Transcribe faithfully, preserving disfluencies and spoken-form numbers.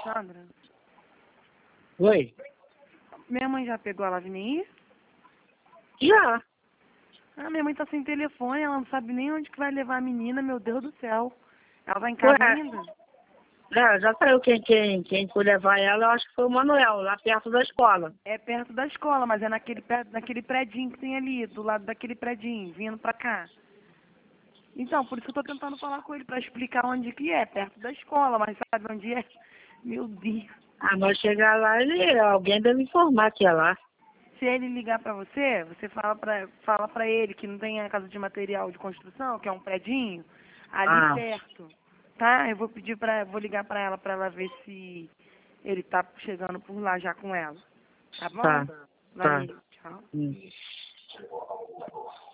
Sandra? Oi? Minha mãe já pegou a Lavini? Já. Ah, minha mãe tá sem telefone, ela não sabe nem onde que vai levar a menina, meu Deus do céu. Ela tá em casa Ué, ainda? é, já saiu quem, quem, quem foi levar ela, eu acho que foi o Manuel, lá perto da escola. É perto da escola, mas é naquele, pé- naquele predinho que tem ali, do lado daquele predinho, vindo pra cá. Então, por isso que eu tô tentando falar com ele, pra explicar onde que é, perto da escola, mas sabe onde é? Meu Deus. Ah, mas chegar lá, ele, alguém deve informar que é lá. Se ele ligar pra você, você fala pra, fala pra ele que não tem a casa de material de construção, que é um predinho, ali Ah, perto, tá? Eu vou pedir pra, vou ligar pra ela pra ela ver se ele tá chegando por lá já com ela. Tá bom? tá, tá. Valeu, tchau. Hum.